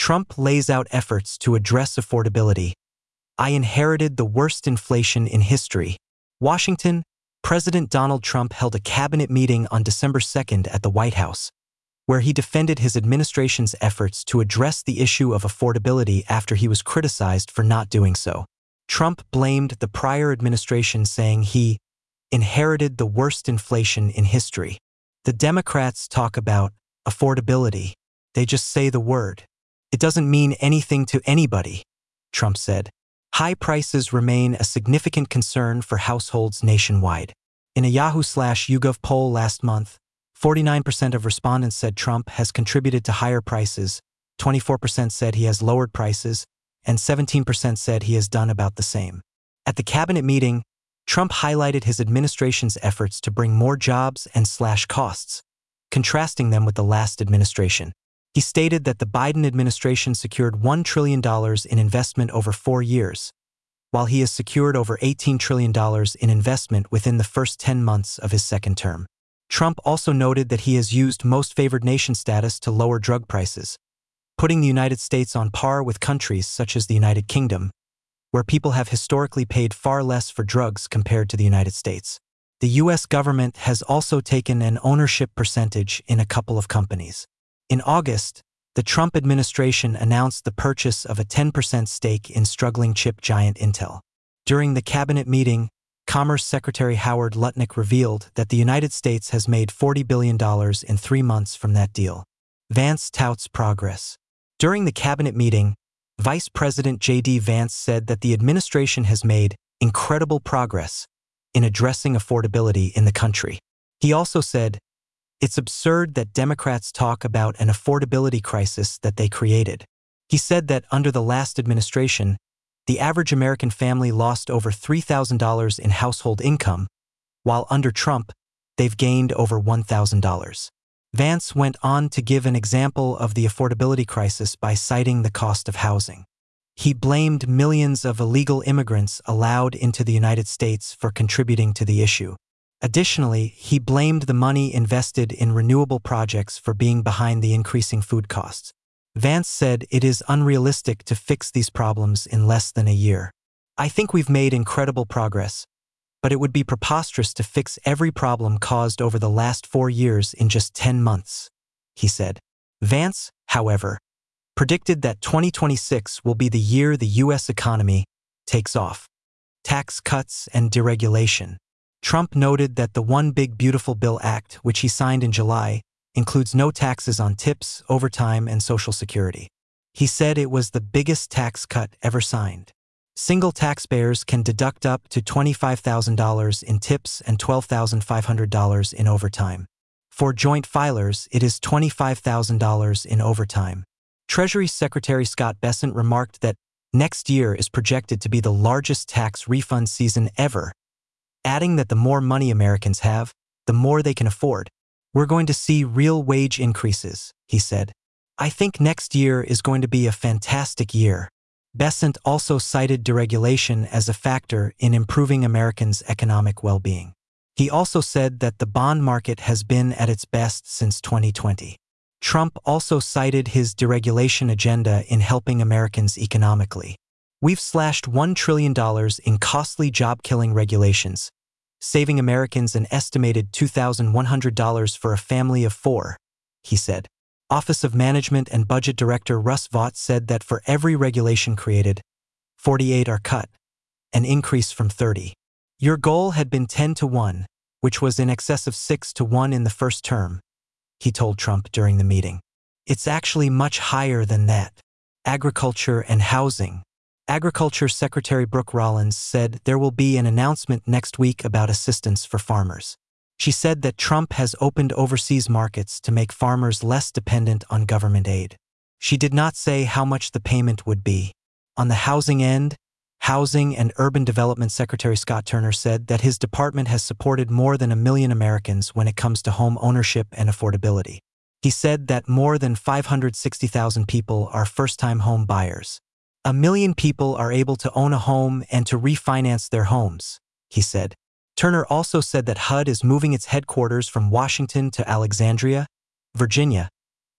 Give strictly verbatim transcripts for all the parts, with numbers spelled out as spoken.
Trump lays out efforts to address affordability. I inherited the worst inflation in history. Washington, President Donald Trump held a cabinet meeting on December second at the White House, where he defended his administration's efforts to address the issue of affordability after he was criticized for not doing so. Trump blamed the prior administration, saying he inherited the worst inflation in history. The Democrats talk about affordability. They just say the word. It doesn't mean anything to anybody, Trump said. High prices remain a significant concern for households nationwide. In a Yahoo slash YouGov poll last month, forty-nine percent of respondents said Trump has contributed to higher prices, twenty-four percent said he has lowered prices, and seventeen percent said he has done about the same. At the cabinet meeting, Trump highlighted his administration's efforts to bring more jobs and slash costs, contrasting them with the last administration. He stated that the Biden administration secured one trillion dollars in investment over four years, while he has secured over eighteen trillion dollars in investment within the first ten months of his second term. Trump also noted that he has used most favored nation status to lower drug prices, putting the United States on par with countries such as the United Kingdom, where people have historically paid far less for drugs compared to the United States. The U S government has also taken an ownership percentage in a couple of companies. In August, the Trump administration announced the purchase of a ten percent stake in struggling chip giant Intel. During the cabinet meeting, Commerce Secretary Howard Lutnick revealed that the United States has made forty billion dollars in three months from that deal. Vance touts progress. During the cabinet meeting, Vice President J D Vance said that the administration has made incredible progress in addressing affordability in the country. He also said, "It's absurd that Democrats talk about an affordability crisis that they created." He said that under the last administration, the average American family lost over three thousand dollars in household income, while under Trump, they've gained over one thousand dollars. Vance went on to give an example of the affordability crisis by citing the cost of housing. He blamed millions of illegal immigrants allowed into the United States for contributing to the issue. Additionally, he blamed the money invested in renewable projects for being behind the increasing food costs. Vance said it is unrealistic to fix these problems in less than a year. "I think we've made incredible progress, but it would be preposterous to fix every problem caused over the last four years in just ten months, he said. Vance, however, predicted that twenty twenty-six will be the year the U S economy takes off. Tax cuts and deregulation. Trump noted that the One Big Beautiful Bill Act, which he signed in July, includes no taxes on tips, overtime, and Social Security. He said it was the biggest tax cut ever signed. Single taxpayers can deduct up to twenty-five thousand dollars in tips and twelve thousand five hundred dollars in overtime. For joint filers, it is twenty-five thousand dollars in overtime. Treasury Secretary Scott Bessent remarked that next year is projected to be the largest tax refund season ever, adding that the more money Americans have, the more they can afford. "We're going to see real wage increases," he said. "I think next year is going to be a fantastic year." Bessent also cited deregulation as a factor in improving Americans' economic well-being. He also said that the bond market has been at its best since twenty twenty. Trump also cited his deregulation agenda in helping Americans economically. "We've slashed one trillion dollars in costly job-killing regulations, saving Americans an estimated two thousand one hundred dollars for a family of four," he said. Office of Management and Budget Director Russ Vought said that for every regulation created, forty-eight are cut, an increase from thirty. "Your goal had been ten to one, which was in excess of six to one in the first term," he told Trump during the meeting. "It's actually much higher than that." Agriculture and housing. Agriculture Secretary Brooke Rollins said there will be an announcement next week about assistance for farmers. She said that Trump has opened overseas markets to make farmers less dependent on government aid. She did not say how much the payment would be. On the housing end, Housing and Urban Development Secretary Scott Turner said that his department has supported more than a million Americans when it comes to home ownership and affordability. He said that more than five hundred sixty thousand people are first-time home buyers. A million people are able to own a home and to refinance their homes, he said. Turner also said that H U D is moving its headquarters from Washington to Alexandria, Virginia,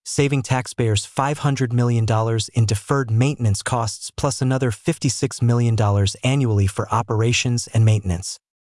saving taxpayers five hundred million dollars in deferred maintenance costs plus another fifty-six million dollars annually for operations and maintenance.